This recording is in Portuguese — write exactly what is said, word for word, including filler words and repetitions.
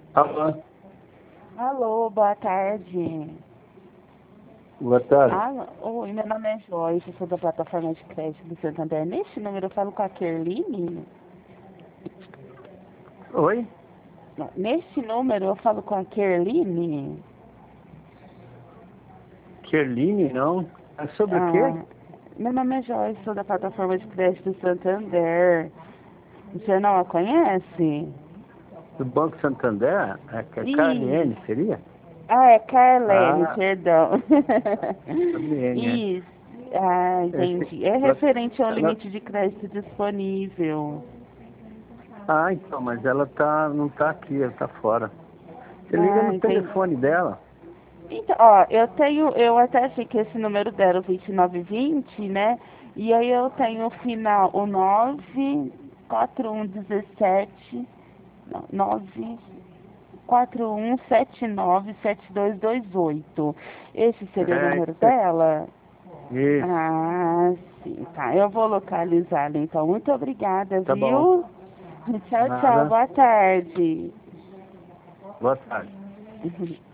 Alô? Alô, boa tarde. Boa tarde. Alô, oi, meu nome é Joyce, sou da plataforma de crédito do Santander. Neste número eu falo com a Kerline? Oi? Não, neste número eu falo com a Kerline? Kerline, não? É sobre o quê? Ah, meu nome é Joyce, sou da plataforma de crédito do Santander. O senhor não a conhece? Do Banco Santander? É que é Isso. Carliene, seria? Ah, é Carlene, Ah, perdão. Carliene, é. Isso. Ah, Esse- entendi. É ela, referente ao ela- limite de crédito disponível. ah, então, mas ela tá, não tá aqui, ela tá fora. Você liga Ah, no entendi. telefone dela. Então, ó, eu tenho, eu até achei que esse número dela, o vinte e nove vinte, né? E aí eu tenho o final, o nove quatro um dezessete, não, nove quatro um sete nove sete dois dois oito. Esse seria o É, número isso aqui. dela? Isso, Ah, sim, tá. Eu vou localizá-la, então. Muito obrigada, tá bom. viu? Tchau, tchau. Nada. Boa tarde. Boa tarde.